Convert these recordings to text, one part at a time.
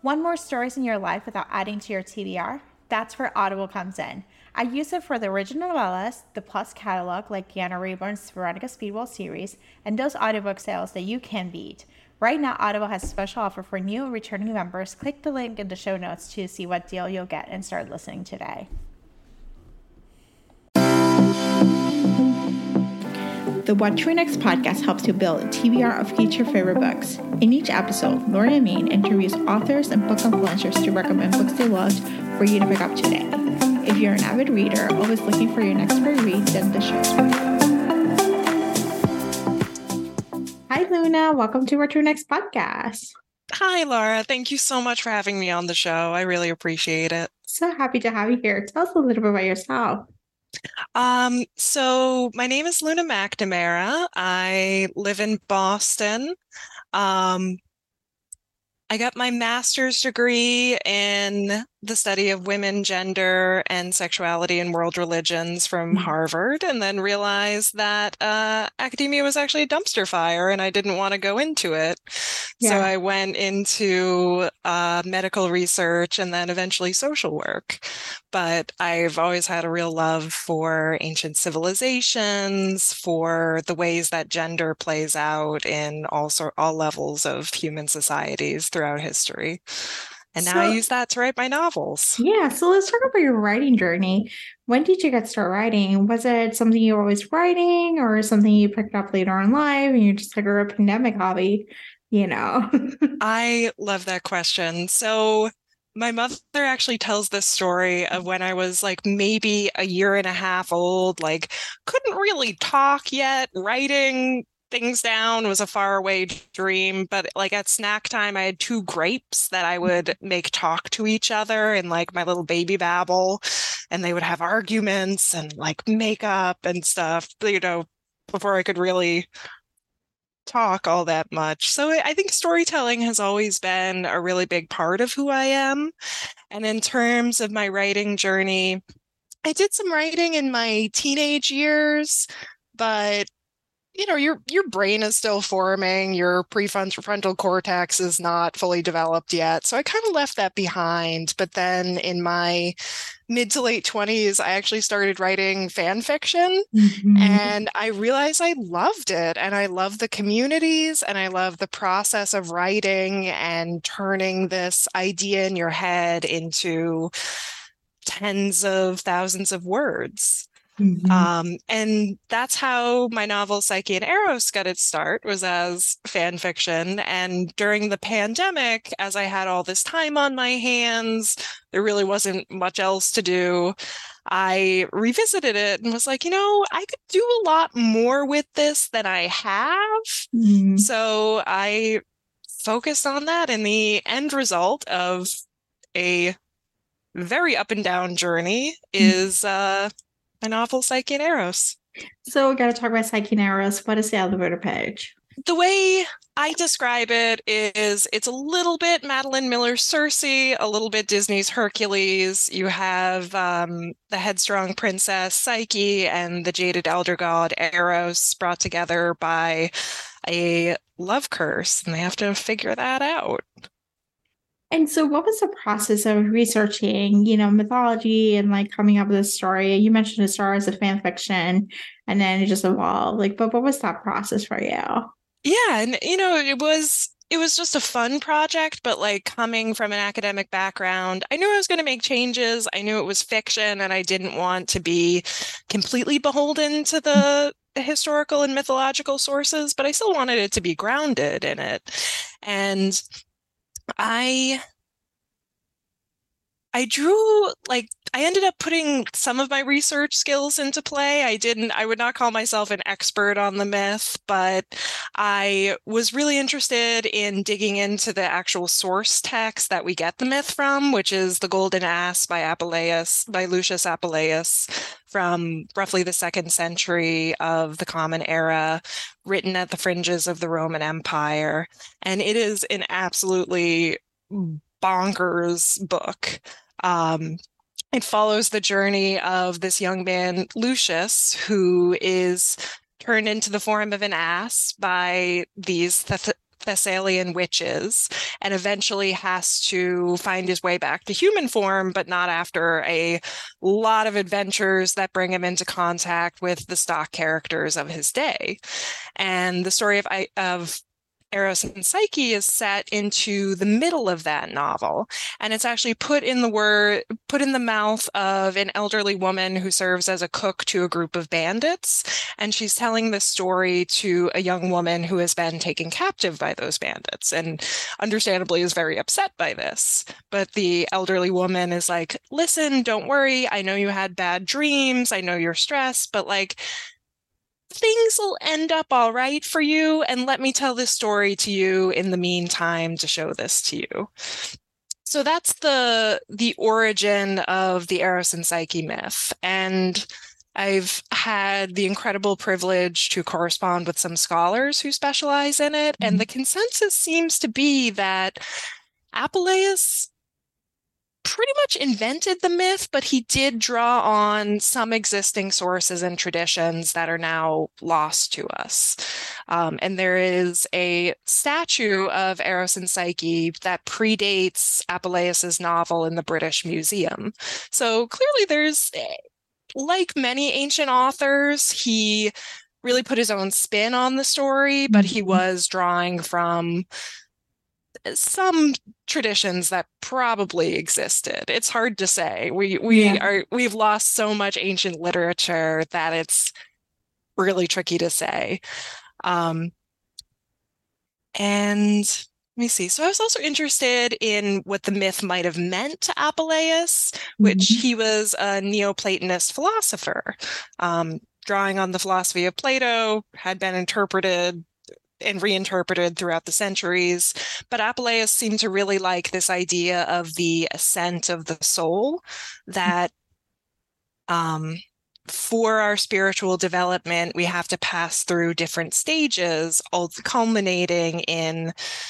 Want more stories in your life without adding to your TBR? That's where Audible comes in. I use it for the original novellas, the Plus catalog like Deanna Rayburn's Veronica Speedwell series, and those audiobook sales that you can beat. Right now, Audible has a special offer for new and returning members. Click the link in the show notes to see what deal you'll get and start listening today. The What to Next podcast helps you build a TBR of future favorite books. In each episode, Lori and Maine interviews authors and book influencers to recommend books they loved for you to pick up today. If you're an avid reader, always looking for your next great read, then the show's for you. Hi, Luna. Welcome to What to Next podcast. Hi, Laura. Thank you so much for having me on the show. I really appreciate it. So happy to have you here. Tell us a little bit about yourself. So my name is Luna McNamara. I live in Boston. I got my master's degree in the study of women, gender, and sexuality in world religions from Harvard, and then realized that academia was actually a dumpster fire and I didn't want to go into it. Yeah. So I went into medical research and then eventually social work. But I've always had a real love for ancient civilizations, for the ways that gender plays out in all levels of human societies throughout history. And now I use that to write my novels. Yeah, so let's talk about your writing journey. When did you get started writing? Was it something you were always writing or something you picked up later in life and you're just like a pandemic hobby, you know? I love that question. So my mother actually tells this story of when I was like maybe a year and a half old, like couldn't really talk yet, writing things down was a faraway dream, but like at snack time, I had two grapes that I would make talk to each other in like my little baby babble, and they would have arguments and like makeup and stuff, you know, before I could really talk all that much. So I think storytelling has always been a really big part of who I am. And in terms of my writing journey, I did some writing in my teenage years, but you know, your brain is still forming, your prefrontal cortex is not fully developed yet. So I kind of left that behind. But then in my mid to late 20s, I actually started writing fan fiction. And I realized I loved it. And I love the communities and I love the process of writing and turning this idea in your head into tens of thousands of words. And that's how my novel Psyche and Eros got its start, was as fan fiction. And during the pandemic, as I had all this time on my hands, there really wasn't much else to do. I revisited it and was like, you know, I could do a lot more with this than I have. So I focused on that, and the end result of a very up and down journey is my novel, Psyche and Eros. So we got to talk about Psyche and Eros. What is the elevator pitch? The way I describe it is it's a little bit Madeline Miller's Circe, a little bit Disney's Hercules. You have the headstrong princess Psyche and the jaded elder god Eros brought together by a love curse, and they have to figure that out. And so what was the process of researching, you know, mythology and like coming up with a story? You mentioned it started as a fan fiction and then it just evolved. Like, but what was that process for you? Yeah, and you know, it was just a fun project, but like coming from an academic background, I knew I was going to make changes. I knew it was fiction and I didn't want to be completely beholden to the historical and mythological sources, but I still wanted it to be grounded in it. And I drew, like, I ended up putting some of my research skills into play. I would not call myself an expert on the myth, but I was really interested in digging into the actual source text that we get the myth from, which is The Golden Ass by Lucius Apuleius, from roughly the 2nd century of the Common Era, written at the fringes of the Roman Empire. And it is an absolutely bonkers book. It follows the journey of this young man, Lucius, who is turned into the form of an ass by these Thessalian witches and eventually has to find his way back to human form, but not after a lot of adventures that bring him into contact with the stock characters of his day. And the story of Eros and Psyche is set into the middle of that novel, and it's actually put in the mouth of an elderly woman who serves as a cook to a group of bandits, and she's telling this story to a young woman who has been taken captive by those bandits and understandably is very upset by this. But the elderly woman is like, listen, don't worry, I know you had bad dreams, I know you're stressed, but like, things will end up all right for you, and let me tell this story to you in the meantime to show this to you. So that's the origin of the Eros and Psyche myth. And I've had the incredible privilege to correspond with some scholars who specialize in it, and the consensus seems to be that Apuleius pretty much invented the myth, but he did draw on some existing sources and traditions that are now lost to us. And there is a statue of Eros and Psyche that predates Apuleius's novel in the British Museum. So clearly there's, like many ancient authors, he really put his own spin on the story, but he was drawing from some traditions that probably existed. It's hard to say. We've lost so much ancient literature that it's really tricky to say. And let me see. So I was also interested in what the myth might have meant to Apuleius, which he was a Neoplatonist philosopher. Drawing on the philosophy of Plato, had been interpreted and reinterpreted throughout the centuries. But Apuleius seemed to really like this idea of the ascent of the soul, that for our spiritual development, we have to pass through different stages, all culminating in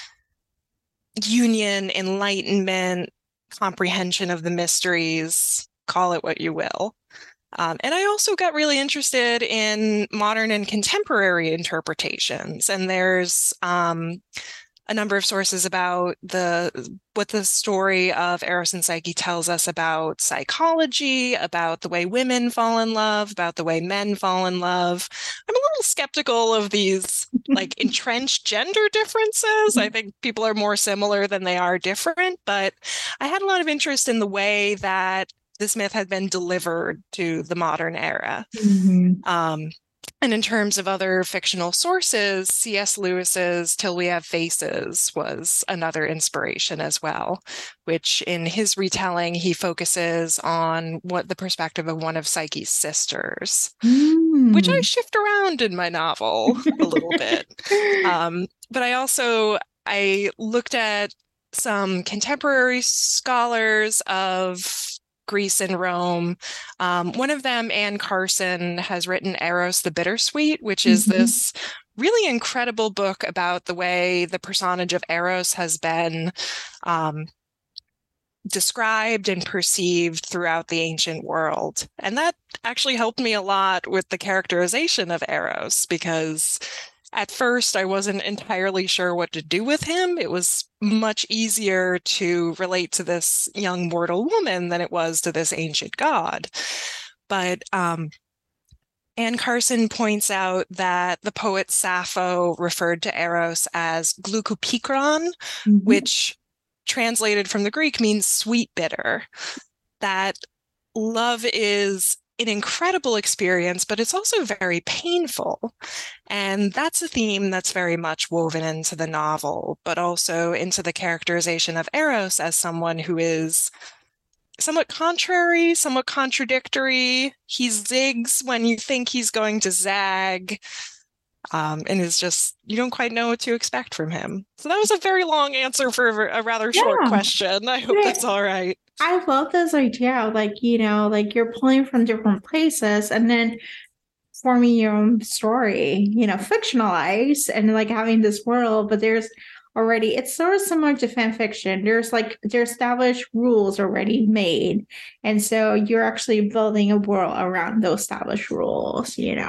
union, enlightenment, comprehension of the mysteries, call it what you will. And I also got really interested in modern and contemporary interpretations. And there's a number of sources about what the story of Eros and Psyche tells us about psychology, about the way women fall in love, about the way men fall in love. I'm a little skeptical of these like entrenched gender differences. I think people are more similar than they are different, but I had a lot of interest in the way that this myth had been delivered to the modern era. And in terms of other fictional sources, C.S. Lewis's Till We Have Faces was another inspiration as well, which in his retelling, he focuses on the perspective of one of Psyche's sisters, which I shift around in my novel a little bit. But I looked at some contemporary scholars of Greece and Rome. One of them, Anne Carson, has written Eros the Bittersweet, which is this really incredible book about the way the personage of Eros has been described and perceived throughout the ancient world. And that actually helped me a lot with the characterization of Eros, because at first I wasn't entirely sure what to do with him. It was much easier to relate to this young mortal woman than it was to this ancient god. But Anne Carson points out that the poet Sappho referred to Eros as glucopikron, which translated from the Greek means sweet bitter. That love is an incredible experience, but it's also very painful. And that's a theme that's very much woven into the novel, but also into the characterization of Eros as someone who is somewhat contrary, somewhat contradictory. He zigs when you think he's going to zag, and is just, you don't quite know what to expect from him. So that was a very long answer for a rather short question. I hope that's all right. I love this idea, like you're pulling from different places and then forming your own story, fictionalized and like having this world, but it's sort of similar to fan fiction. There's established rules already made. And so you're actually building a world around those established rules.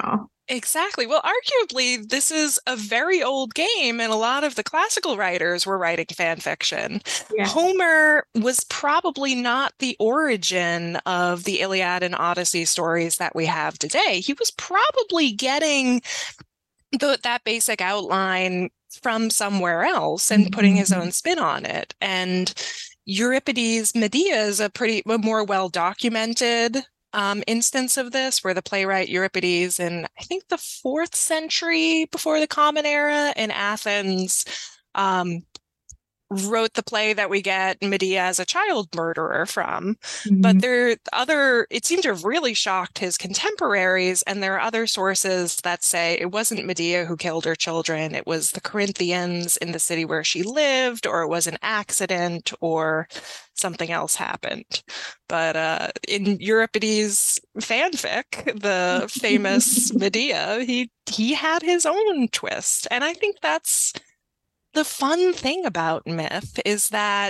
Exactly. Well, arguably, this is a very old game, and a lot of the classical writers were writing fan fiction. Yeah. Homer was probably not the origin of the Iliad and Odyssey stories that we have today. He was probably getting that basic outline from somewhere else and putting his Mhm. own spin on it. And Euripides' Medea is a more well documented instance of this, where the playwright Euripides in, I think, the fourth century before the Common Era in Athens, um, wrote the play that we get Medea as a child murderer from. But Mhm. it seemed to have really shocked his contemporaries. And there are other sources that say it wasn't Medea who killed her children. It was the Corinthians in the city where she lived, or it was an accident, or something else happened. But in Euripides' fanfic, the famous Medea, he had his own twist. And I think that's the fun thing about myth, is that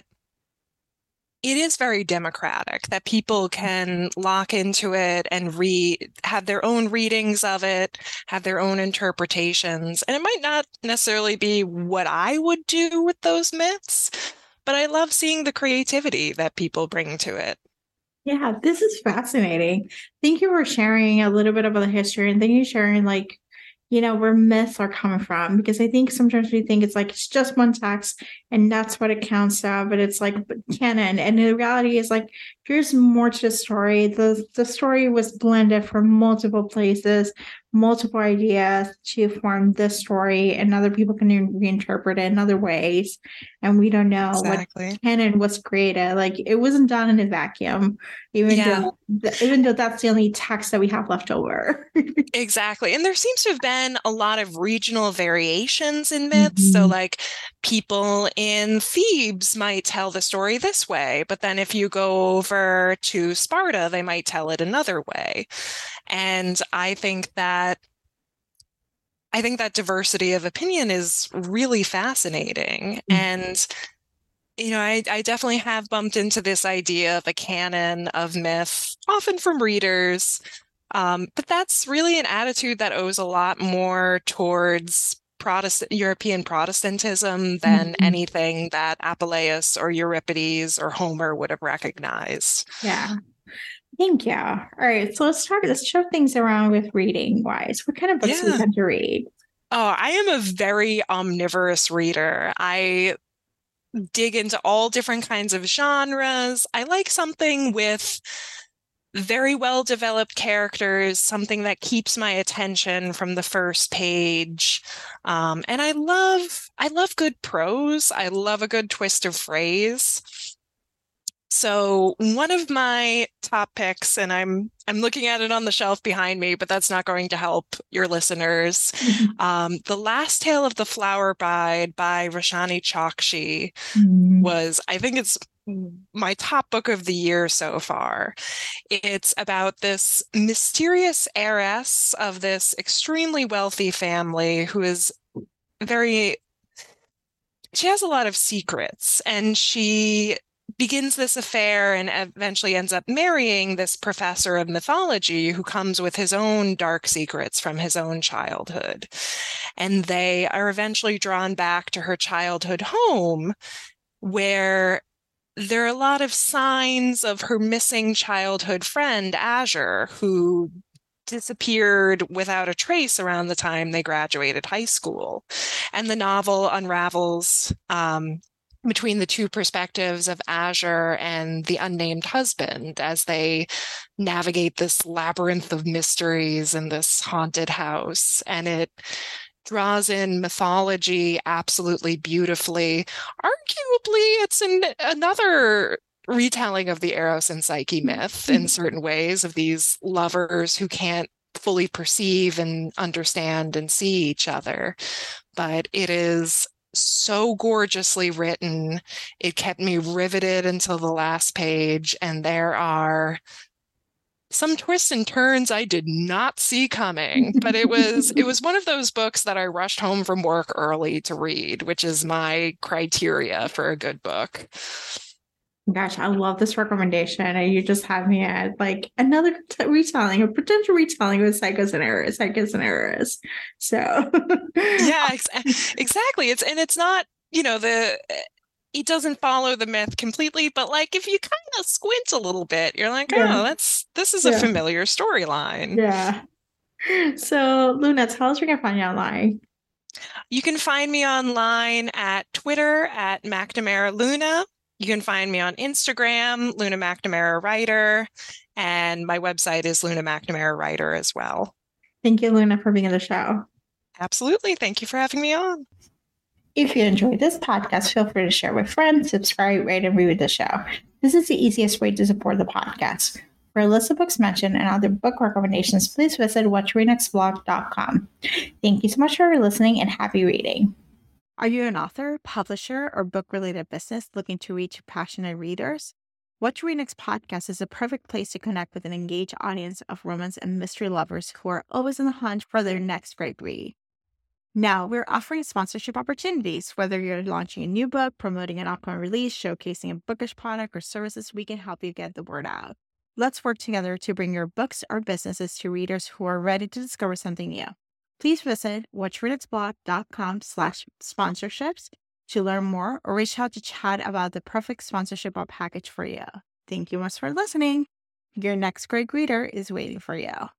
it is very democratic, that people can lock into it and have their own readings of it, have their own interpretations. And it might not necessarily be what I would do with those myths, but I love seeing the creativity that people bring to it. Yeah, this is fascinating. Thank you for sharing a little bit about the history, and thank you for sharing where myths are coming from. Because I think sometimes we think it's like it's just one text and that's what it counts to, but it's like canon. And the reality is like there's more to the story. The story was blended from multiple places, multiple ideas to form this story, and other people can reinterpret it in other ways. And we don't know what Exactly. canon was created. Like it wasn't done in a vacuum, Yeah. even though that's the only text that we have left over. Exactly. And there seems to have been a lot of regional variations in myths. So, Mhm. like, people in Thebes might tell the story this way, but then if you go over to Sparta, they might tell it another way. And I think that diversity of opinion is really fascinating. And I definitely have bumped into this idea of a canon of myth, often from readers. But that's really an attitude that owes a lot more towards European Protestantism than Mhm. anything that Apuleius or Euripides or Homer would have recognized. Yeah. Thank you. All right. So let's shift things around with reading wise. What kind of books do you Yeah. tend to read? Oh, I am a very omnivorous reader. I dig into all different kinds of genres. I like something with very well developed characters, something that keeps my attention from the first page. And I love good prose. I love a good twist of phrase. So one of my top picks, and I'm looking at it on the shelf behind me, but that's not going to help your listeners. The Last Tale of the Flower Bride by Roshani Chokshi Mhm. was, I think it's my top book of the year so far. It's about this mysterious heiress of this extremely wealthy family who is very, she has a lot of secrets, and she begins this affair and eventually ends up marrying this professor of mythology who comes with his own dark secrets from his own childhood. And they are eventually drawn back to her childhood home, where there are a lot of signs of her missing childhood friend, Azure, who disappeared without a trace around the time they graduated high school. And the novel unravels between the two perspectives of Azure and the unnamed husband as they navigate this labyrinth of mysteries in this haunted house. And it draws in mythology absolutely beautifully. Arguably, it's another retelling of the Eros and Psyche myth in certain ways, of these lovers who can't fully perceive and understand and see each other. But it is so gorgeously written. It kept me riveted until the last page, and there are some twists and turns I did not see coming, but it was one of those books that I rushed home from work early to read, which is my criteria for a good book. Gosh, I love this recommendation. And you just have me at like another retelling, a potential retelling with Psychos and Errors. So, Yeah, exactly. It's not, it doesn't follow the myth completely, but like if you kind of squint a little bit, you're like, yeah, oh, this is a yeah, familiar storyline. yeah. So, Luna, tell us where we can find you online. You can find me online at Twitter at McNamara Luna. You can find me on Instagram, Luna McNamara Writer, and my website is Luna McNamara Writer as well. Thank you, Luna, for being on the show. Absolutely. Thank you for having me on. If you enjoyed this podcast, feel free to share with friends, subscribe, rate, and review the show. This is the easiest way to support the podcast. For a list of books mentioned and other book recommendations, please visit whatchrenextblog.com. Thank you so much for listening and happy reading. Are you an author, publisher, or book-related business looking to reach passionate readers? What You Read Next podcast is a perfect place to connect with an engaged audience of romance and mystery lovers who are always on the hunt for their next great read. Now, we're offering sponsorship opportunities. Whether you're launching a new book, promoting an upcoming release, showcasing a bookish product or services, we can help you get the word out. Let's work together to bring your books or businesses to readers who are ready to discover something new. Please visit whatchrenextblog.com/sponsorships to learn more or reach out to chat about the perfect sponsorship or package for you. Thank you much for listening. Your next great reader is waiting for you.